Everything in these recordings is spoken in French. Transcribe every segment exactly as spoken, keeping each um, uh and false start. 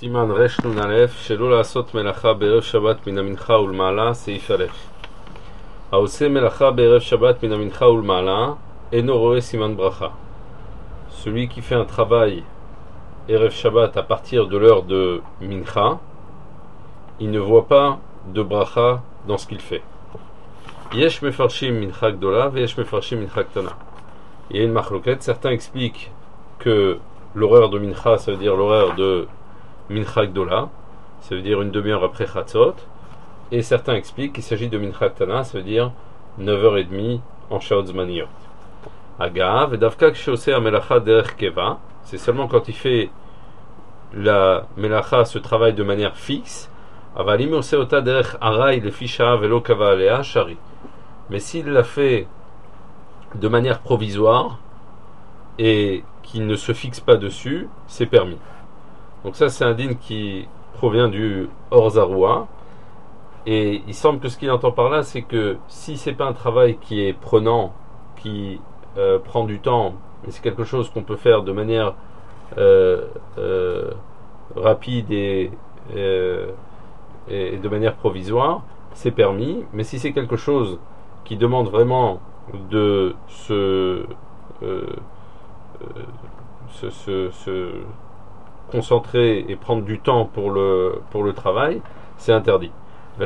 Siman Resh Nun Aleph, Shelo La'asot Melacha Be'erev Shabbat Min HaMincha U'Lma'ala, Seif Aleph. Haoseh Melacha Be'erev Shabbat Min HaMincha U'Lma'ala, Eno Roe Siman Bracha. Celui qui fait un travail Erev Shabbat à partir de l'heure de Mincha, il ne voit pas de bracha dans ce qu'il fait. Yesh Mefarshim Mincha Gdola, Veyesh Mefarshim Mincha Ktana. Il y a une machloket, certains expliquent que l'horaire de Mincha, ça veut dire l'horaire de Mincha Gdola, ça veut dire une demi-heure après Chatzot, et certains expliquent qu'il s'agit de Mincha Ktana, ça veut dire neuf heures trente en Shaot Zmaniyot. Agav, et Davka Kshoseh Melacha Derech Keva, c'est seulement quand il fait la Melacha, ce travail de manière fixe, Avalim Oseota Derech Arai le Fisha Velo Kava Alea Shari. Mais s'il l'a fait de manière provisoire et qu'il ne se fixe pas dessus, c'est permis. Donc ça, c'est un din qui provient du Orzaroua, et il semble que ce qu'il entend par là, c'est que si c'est pas un travail qui est prenant, qui euh, prend du temps, mais c'est quelque chose qu'on peut faire de manière euh, euh, rapide et, euh, et de manière provisoire, c'est permis. Mais si c'est quelque chose qui demande vraiment de se, euh, euh, se, se, se concentrer et prendre du temps pour le, pour le travail, c'est interdit. Et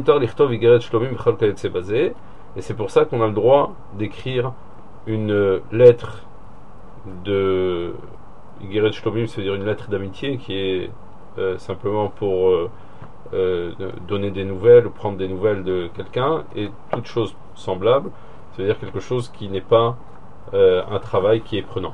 c'est pour ça qu'on a le droit d'écrire une lettre de Igeret Shlomim, c'est-à-dire une lettre d'amitié qui est euh, simplement pour euh, euh, donner des nouvelles ou prendre des nouvelles de quelqu'un, et toute chose semblable, c'est-à-dire quelque chose qui n'est pas euh, un travail qui est prenant.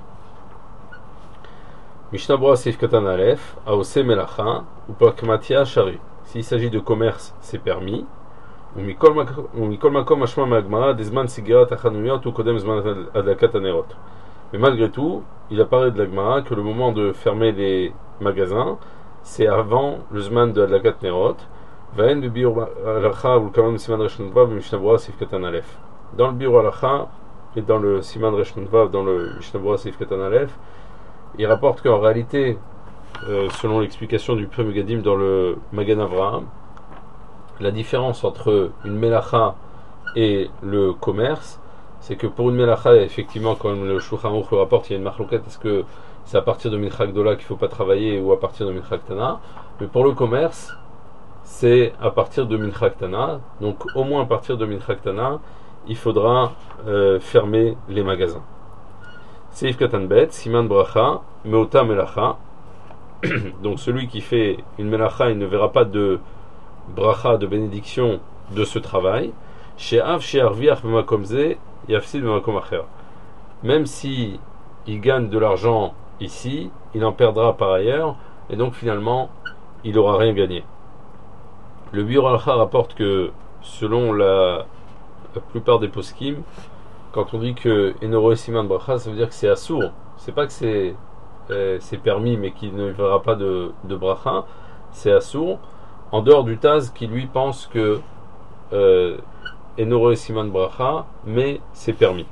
Mishnah Berurah Seif Katan Aleph, Haoseh Melacha ou Pakmatia Shari. S'il s'agit de commerce, c'est permis. Ou Mikol Makom Mashma Magmara Desman Sigarat Achanuyot ou Kodem Zman Adlakat Anerot. Mais malgré tout, il apparaît de la Gemara que le moment de fermer les magasins, c'est avant le Zman de Adlakat Nerot. Vaen de Biur Alacha ou Kamam Siman Resh Nunvav Mishnah Berurah Seif Katan Aleph. Dans le Biur Alacha et dans le Siman Resh Nunvav, dans le Mishnah Berurah Seif Katan Aleph, il rapporte qu'en réalité, euh, selon l'explication du Pri Megadim dans le Magen Avraham, la différence entre une melacha et le commerce, c'est que pour une melacha, effectivement, comme le Shulchan Aruch le rapporte, il y a une machloket, est-ce que c'est à partir de Mincha Gdola qu'il ne faut pas travailler ou à partir de Mincha Ktana? Mais pour le commerce, c'est à partir de Mincha Ktana, donc au moins à partir de Mincha Ktana, il faudra euh, fermer les magasins. Seif Katan Bet, Siman Bracha, Meota Melacha. Donc celui qui fait une Melacha, il ne verra pas de bracha, de bénédiction de ce travail. She'av she'arviach b'makom ze, yafsid b'makom acher. Même si il gagne de l'argent ici, il en perdra par ailleurs, et donc finalement, il n'aura rien gagné. Le Biur Halacha rapporte que selon la, la plupart des poskim, quand on dit que Enoro Siman Bracha, ça veut dire que c'est assour. C'est pas que c'est, euh, c'est permis, mais qu'il ne verra pas de, de bracha. C'est assour. En dehors du Taz, qui lui pense que euh, Enoro Siman Bracha, mais c'est permis.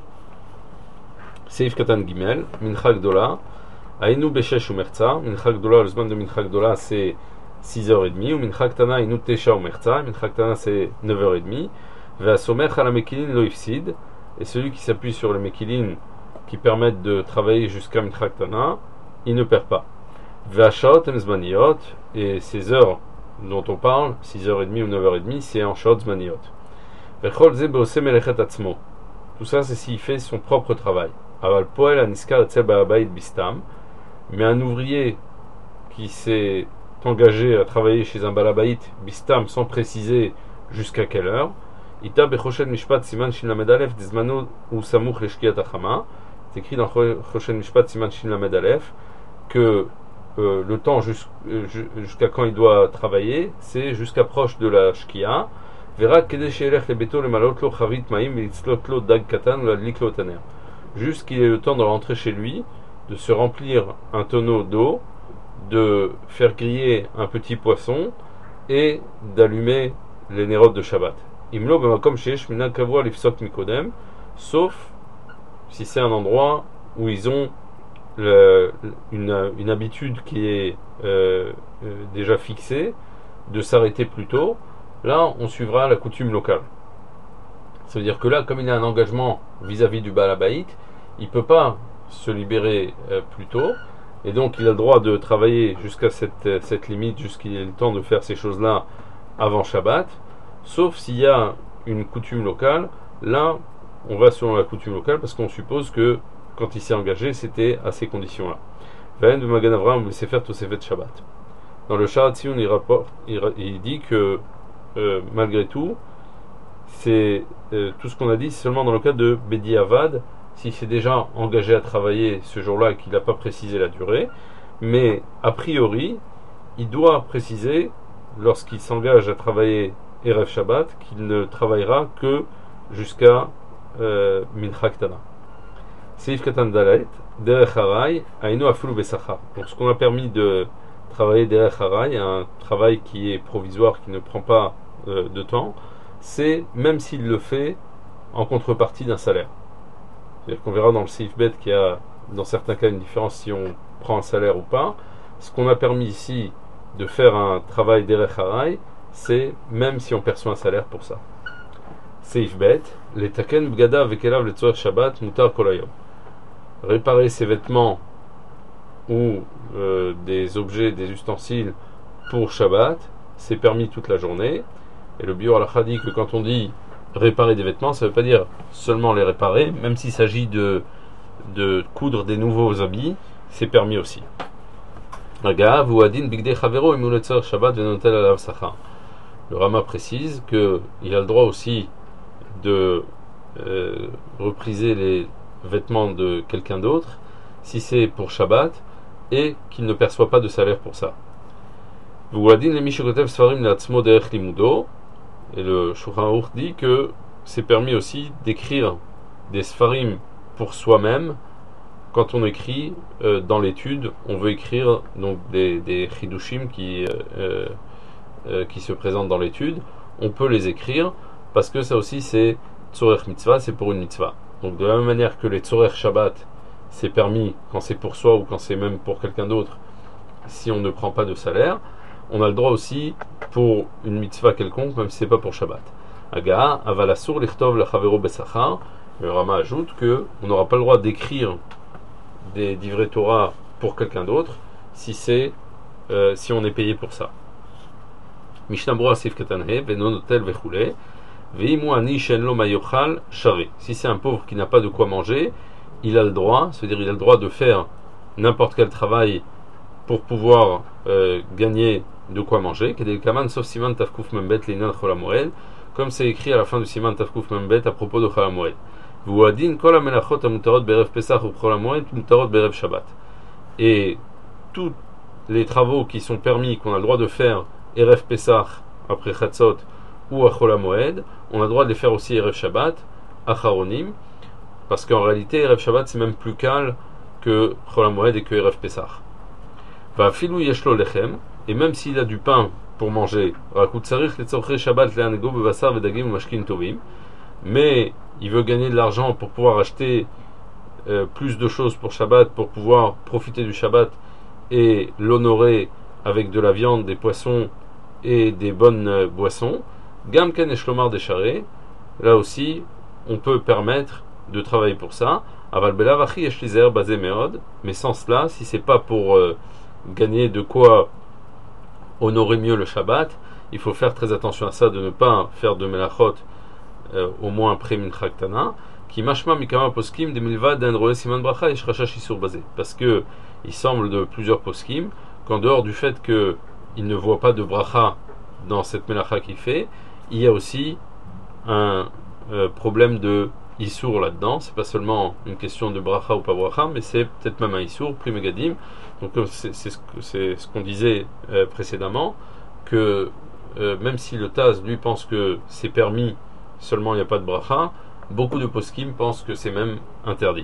Seif Katan Gimel, Mincha Gdola, Ainu Beshesh Umerza. Mincha Gdola, le zman de Mincha Gdola, c'est six heures trente. Ou Mincha Ktana, Ainu Tesha Umerza. Mincha Ktana, c'est neuf heures trente. Ve'asomech ala Mekilin lo ifsid. Et celui qui s'appuie sur les Mekilin qui permettent de travailler jusqu'à Mincha Ktana, il ne perd pas. Ve'ashaot en zmaniyot, et ces heures dont on parle, six heures trente ou neuf heures trente, c'est en Shaot Zmaniyot. Ve'chol ze be'oseh melechet atzmo. Tout ça, c'est s'il fait son propre travail. Aval poel aniskar etzel ba'abayit bistam. Mais un ouvrier qui s'est engagé à travailler chez un balabayit bistam sans préciser jusqu'à quelle heure, Ita bechoshen mishpat siman shin lamed alef dizmano ou samuch leshkiat achama. C'est écrit dans Choshen Mishpat siman shin lamed alef que euh, le temps jusqu'à quand il doit travailler, c'est jusqu'à proche de la shkia. Verra kedeh she'elech lebeto lemalot lo chavit ma'im velitzlot lo dag katan ou ladlik lo taner. Juste qu'il ait le temps de rentrer chez lui, de se remplir un tonneau d'eau, de faire griller un petit poisson et d'allumer les nérotes de Shabbat. Imlo b'makom sheyesh minag kavua lifsot mikodem, sauf si c'est un endroit où ils ont le, une, une habitude qui est euh, euh, déjà fixée, de s'arrêter plus tôt, là on suivra la coutume locale. Ça veut dire que là, comme il a un engagement vis-à-vis du Baal Habayit, il ne peut pas se libérer euh, plus tôt, et donc il a le droit de travailler jusqu'à cette, cette limite, jusqu'il ait le temps de faire ces choses-là avant Shabbat, sauf s'il y a une coutume locale. Là, on va selon la coutume locale, parce qu'on suppose que quand il s'est engagé, c'était à ces conditions-là. Vayen de Magan Avraham le Sefer Tosefet Shabbat. Dans le Sharat Tziyun, il rapporte, il, il dit que euh, malgré tout, c'est euh, tout ce qu'on a dit, c'est seulement dans le cas de Bedi Avad, s'il s'est déjà engagé à travailler ce jour-là et qu'il n'a pas précisé la durée. Mais a priori, il doit préciser, lorsqu'il s'engage à travailler Erev Shabbat, qu'il ne travaillera que jusqu'à euh, Mincha Ktana. Seif Katan Dalet, Derech Harai, Aino Afulu Besachar. Donc ce qu'on a permis de travailler Derech Harai, un travail qui est provisoire, qui ne prend pas euh, de temps, c'est même s'il le fait en contrepartie d'un salaire. C'est-à-dire qu'on verra dans le Seif Bet qu'il y a dans certains cas une différence si on prend un salaire ou pas. Ce qu'on a permis ici de faire un travail Derech Harai, c'est même si on perçoit un salaire pour ça. Seif Bet, les taken bgada vekelav le tzorech Shabbat mutar kolayom. Réparer ses vêtements ou euh, des objets, des ustensiles pour Shabbat, c'est permis toute la journée. Et le Biur Halacha dit que quand on dit réparer des vêtements, ça ne veut pas dire seulement les réparer, même s'il s'agit de, de coudre des nouveaux habits, c'est permis aussi. Le Rama précise qu'il a le droit aussi de euh, repriser les vêtements de quelqu'un d'autre si c'est pour Shabbat et qu'il ne perçoit pas de salaire pour ça. Et le Shulchan Aruch dit que c'est permis aussi d'écrire des sfarim pour soi-même. Quand on écrit euh, dans l'étude, on veut écrire donc des, des chidushim qui, euh, euh, qui se présentent dans l'étude. On peut les écrire parce que ça aussi c'est tzorech mitzvah, c'est pour une mitzvah. Donc de la même manière que les tzorech Shabbat, c'est permis quand c'est pour soi ou quand c'est même pour quelqu'un d'autre, si on ne prend pas de salaire, on a le droit aussi pour une mitzvah quelconque, même si c'est pas pour Shabbat. Aga, avalasur lichtov lachavero besachar. Le Rama ajoute que on n'aura pas le droit d'écrire des divrei Torah pour quelqu'un d'autre si c'est euh, si on est payé pour ça. Mishnah Brura Sif Katanhe, Venon Hotel Vechule, Veimu Ani Shen Lo Mayochal Shari. Si c'est un pauvre qui n'a pas de quoi manger, il a le droit, c'est-à-dire il a le droit de faire n'importe quel travail pour pouvoir euh, gagner de quoi manger. Kedel Kaman, sauf Siman Tafkuf Membet Leinan Chol HaMoed, comme c'est écrit à la fin du Siman Tafkuf Membet à propos de Chol HaMoed. V'uadin kol hamelachot hamutarot berev Pesach ou Chol HaMoed mutarot berev Shabbat. Et tous les travaux qui sont permis, qu'on a le droit de faire Erev Pesach après Chatzot ou à Chol HaMoed, on a le droit de les faire aussi Erev Shabbat, Acharonim, parce qu'en réalité Erev Shabbat c'est même plus calme que Chol HaMoed et que Erev Pesach. Va filou yeshlo lechem, et même s'il a du pain pour manger, rakut sarich letzorche Shabbat le'anego bevasar vedagim umashkin tovim, mais il veut gagner de l'argent pour pouvoir acheter euh, plus de choses pour Shabbat, pour pouvoir profiter du Shabbat et l'honorer avec de la viande, des poissons et des bonnes euh, boissons. Gam ken eshlomar desharé, là aussi on peut permettre de travailler pour ça. Aval belavachi eshlizer bazé meod, mais sans cela, si c'est pas pour euh, gagner de quoi honorer mieux le Shabbat, il faut faire très attention à ça, de ne pas faire de melachot euh, au moins après Mincha Ktana, qui mashma mikama poskim de milva d'un roe siman bracha et shrachash isur bazé, parce que il semble de plusieurs poskim qu'en dehors du fait que il ne voit pas de bracha dans cette melacha qu'il fait, il y a aussi un euh, problème de isur là-dedans. C'est pas seulement une question de bracha ou pas bracha, mais c'est peut-être même un isur, plus megadim. Donc c'est, c'est, ce, c'est ce qu'on disait euh, précédemment, que euh, même si le Taz lui pense que c'est permis, seulement il n'y a pas de bracha, beaucoup de poskim pensent que c'est même interdit.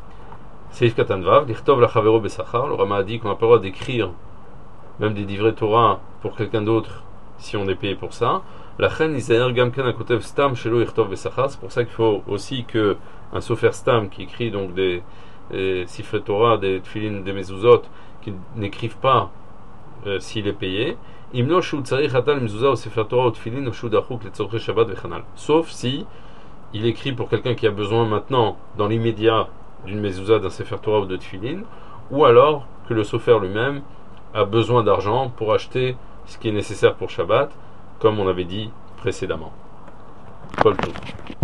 Seif Katanvav, l'irtov lachavero besachar, le Rama a dit qu'on n'a pas le droit d'écrire même des divrei Torah pour quelqu'un d'autre si on est payé pour ça. La chen isaer gamken akotev stam shelo irtov besachar, c'est pour ça qu'il faut aussi que un sofer stam qui écrit donc des, des Sifrei Torah, des Tfilin, des Mezuzot, qui n'écrivent pas euh, s'il est payé. Sauf si il écrit pour quelqu'un qui a besoin maintenant, dans l'immédiat, d'une mezouza, d'un sefer Torah ou de tefilin, ou alors que le sofer lui-même a besoin d'argent pour acheter ce qui est nécessaire pour Shabbat, comme on avait dit précédemment. Kol Tov.